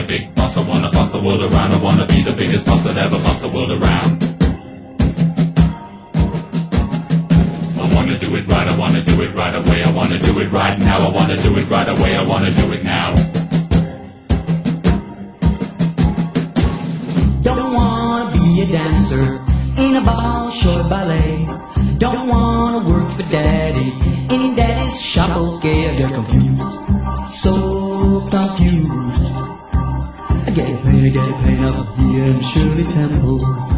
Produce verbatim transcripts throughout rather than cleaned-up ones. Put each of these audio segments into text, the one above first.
a big boss. I wanna boss the world around. I wanna be the biggest boss that ever bossed the world around. I wanna do it right, I wanna do it right away. I wanna do it right now, I wanna do it right away. I wanna do it now. Don't wanna be a dancer in a ball short ballet. Don't wanna work for daddy in daddy's shop. Okay, I get confused, so confused. I get paid, I get paid up here in Shirley Temple.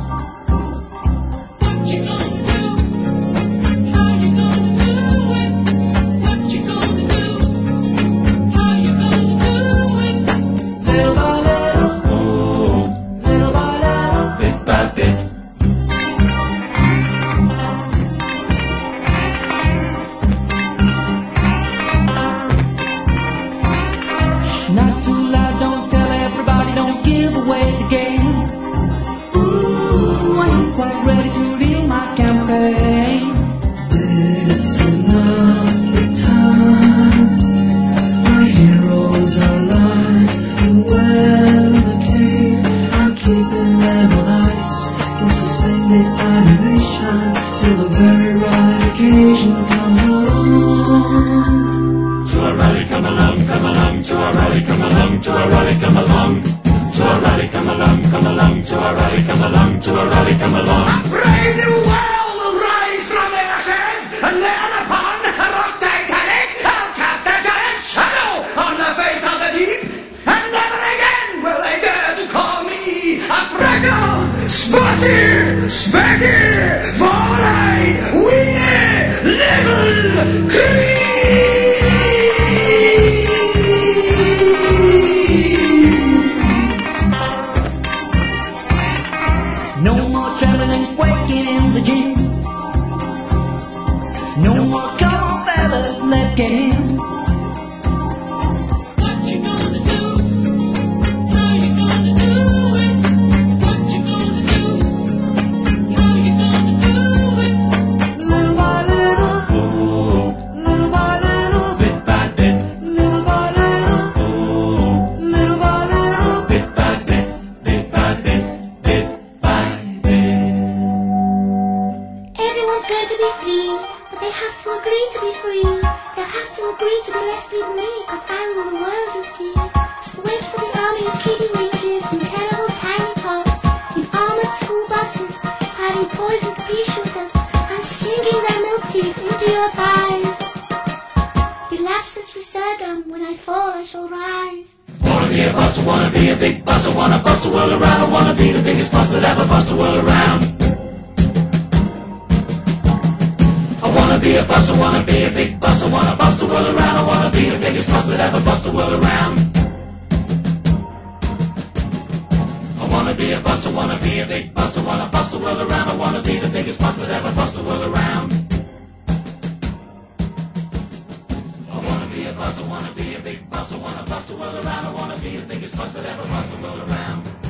Not too loud, don't tell everybody, don't give away the game. Ooh, I ain't quite ready to lead my campaign. This is not the time. My heroes are alive and well in the cave. I'm keeping them on ice in suspended animation till the very right occasion comes along. To a rally, come along, come along. To a rally, come along. To a rally, come along. To a rally, come along, come along. To a rally, come along. To a rally, come along. A brave new world will rise from the ashes, and thereupon a rock Titanic, I'll cast a giant shadow on the face of the deep, and never again will they dare to call me a freckled, spotty, specky, four-eyed, weenie, little creep. No more trembling, quaking in the gym. No more come on fellas, let's get in. What you gonna do? How you gonna do it? What you gonna do? How you gonna do it? Little by little, Ooh, little by little, bit by bit. little by little, Ooh, little by little. bit by bit, bit by bit, bit by bit. Everyone's going to be free, but they have to agree to be free. They'll have to agree to be less free than me, cause I rule the world, you see. So wait for the army of kitty winkies in terrible tiny pots, in armored school buses, fighting poisoned pea shooters, and sinking their milk teeth into your thighs. The lapses resurgam, when I fall I shall rise. Wanna be a boss, I wanna be a big boss. I wanna boss the world around. I wanna be the biggest boss that ever bossed the world around. I wanna be a boss, I wanna be a big boss. I wanna boss the world around. I wanna be the biggest boss that ever bossed the world around. I wanna be a boss, I wanna be a big boss. I wanna boss the world around. I wanna be the biggest boss that ever bossed the world around. I wanna be a boss, I wanna be a big boss. I wanna boss the world around. I wanna be the biggest boss that ever bossed the world around.